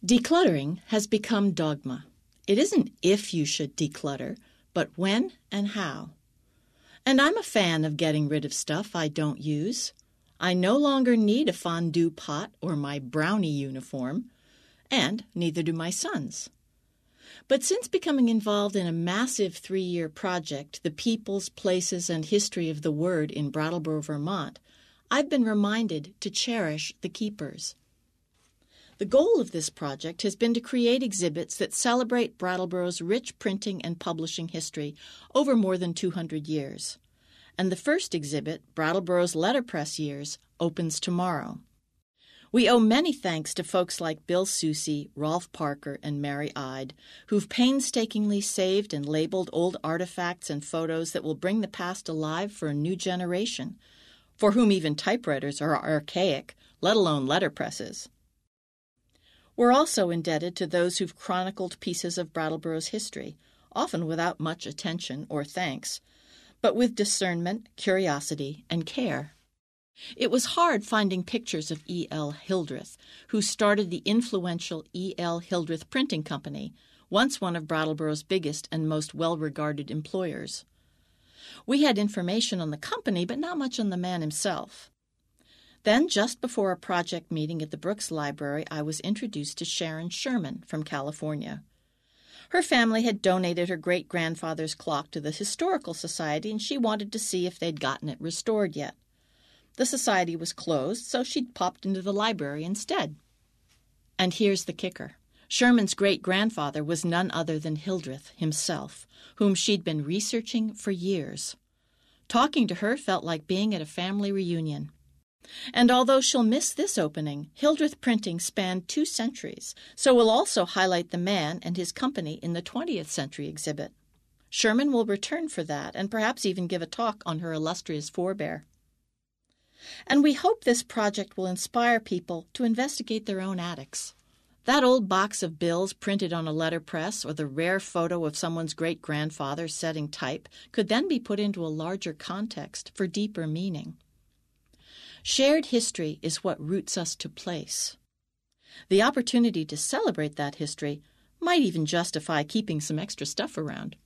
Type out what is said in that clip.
Decluttering has become dogma. It isn't if you should declutter, but when and how. And I'm a fan of getting rid of stuff I don't use. I no longer need a fondue pot or my brownie uniform, and neither do my sons. But since becoming involved in a massive 3-year project, The Peoples, Places, and History of the Word in Brattleboro, Vermont, I've been reminded to cherish the keepers. The goal of this project has been to create exhibits that celebrate Brattleboro's rich printing and publishing history over more than 200 years. And the first exhibit, Brattleboro's Letterpress Years, opens tomorrow. We owe many thanks to folks like Bill Soucy, Rolf Parker, and Mary Ide, who've painstakingly saved and labeled old artifacts and photos that will bring the past alive for a new generation, for whom even typewriters are archaic, let alone letterpresses. We're also indebted to those who've chronicled pieces of Brattleboro's history, often without much attention or thanks, but with discernment, curiosity, and care. It was hard finding pictures of E.L. Hildreth, who started the influential E.L. Hildreth Printing Company, once one of Brattleboro's biggest and most well-regarded employers. We had information on the company, but not much on the man himself. Then, just before a project meeting at the Brooks Library, I was introduced to Sharon Sherman from California. Her family had donated her great-grandfather's clock to the Historical Society, and she wanted to see if they'd gotten it restored yet. The society was closed, so she'd popped into the library instead. And here's the kicker. Sherman's great-grandfather was none other than Hildreth himself, whom she'd been researching for years. Talking to her felt like being at a family reunion. And although she'll miss this opening, Hildreth printing spanned 2 centuries, so we'll also highlight the man and his company in the 20th century exhibit. Sherman will return for that and perhaps even give a talk on her illustrious forebear. And we hope this project will inspire people to investigate their own attics. That old box of bills printed on a letterpress or the rare photo of someone's great-grandfather setting type could then be put into a larger context for deeper meaning. Shared history is what roots us to place. The opportunity to celebrate that history might even justify keeping some extra stuff around.